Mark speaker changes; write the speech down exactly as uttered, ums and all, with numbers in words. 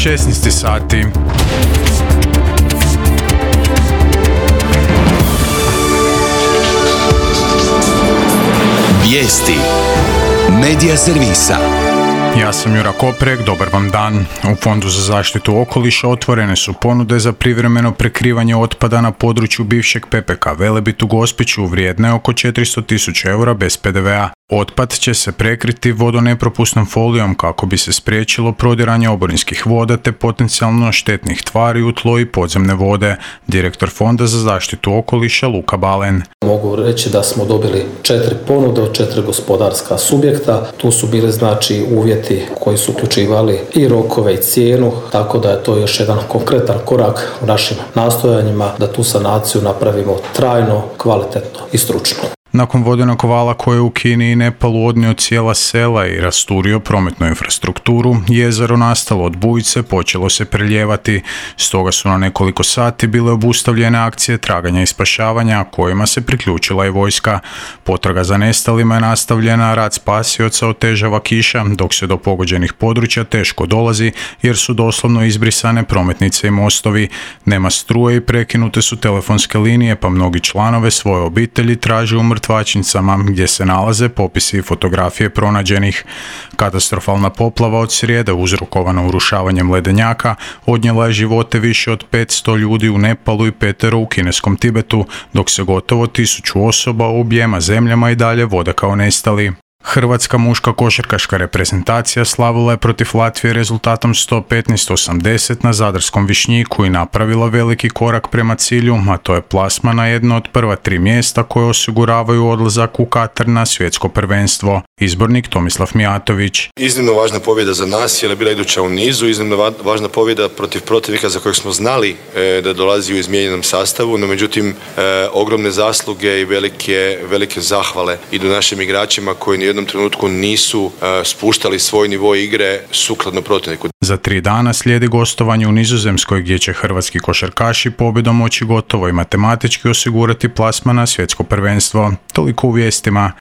Speaker 1: šesnaest sati.
Speaker 2: Vijesti Medija servisa.
Speaker 1: Ja sam Jura Koprek, dobar vam dan. U Fondu za zaštitu okoliša otvorene su ponude za privremeno prekrivanje otpada na području bivšeg P P K Velebit u Gospiću vrijedne oko četiristo tisuća eura bez P D V a. Otpad će se prekriti vodonepropusnom folijom kako bi se spriječilo prodiranje oborinskih voda te potencijalno štetnih tvari u tlo i podzemne vode. Direktor Fonda za zaštitu okoliša Luka Balen.
Speaker 3: Mogu reći da smo dobili četiri ponude od četiri gospodarska subjekta. Tu su bili znači uvjeti koji su uključivali i rokove i cijenu, tako da je to još jedan konkretan korak u našim nastojanjima da tu sanaciju napravimo trajno, kvalitetno i stručno.
Speaker 1: Nakon vodenog vala koji je u Kini i Nepalu odnio cijela sela i rasturio prometnu infrastrukturu, jezero nastalo od bujice počelo se preljevati. Stoga su na nekoliko sati bile obustavljene akcije traganja i spašavanja, kojima se priključila i vojska. Potraga za nestalima je nastavljena, rad spasioca otežava kiša, dok se do pogođenih područja teško dolazi jer su doslovno izbrisane prometnice i mostovi. Nema struje i prekinute su telefonske linije, pa mnogi članove svoje obitelji traže u mrtvačnicama gdje se nalaze popisi i fotografije pronađenih. Katastrofalna poplava od srijede uzrokovana urušavanjem ledenjaka odnijela je živote više od petsto ljudi u Nepalu i petero u kineskom Tibetu, dok se gotovo tisuću osoba u objema zemljama i dalje vode kao nestali. Hrvatska muška košarkaška reprezentacija slavila je protiv Latvije rezultatom sto petnaest osamdeset na zadarskom Višnjiku i napravila veliki korak prema cilju, a to je plasman na jedno od prva tri mjesta koje osiguravaju odlazak u Katar na svjetsko prvenstvo. Izbornik Tomislav Mijatović.
Speaker 4: Iznimno važna pobjeda za nas jer je bila iduća u nizu, iznimno važna pobjeda protiv protivnika za kojeg smo znali e, da dolazi u izmijenjenom sastavu, no međutim e, ogromne zasluge i velike, velike zahvale idu našim igračima koji ni u jednom trenutku nisu e, spuštali svoj nivo igre sukladno protivniku.
Speaker 1: Za tri dana slijedi gostovanje u Nizozemskoj gdje će hrvatski košarkaši pobjedom moći gotovo i matematički osigurati plasman na svjetsko prvenstvo. Toliko u vijestima.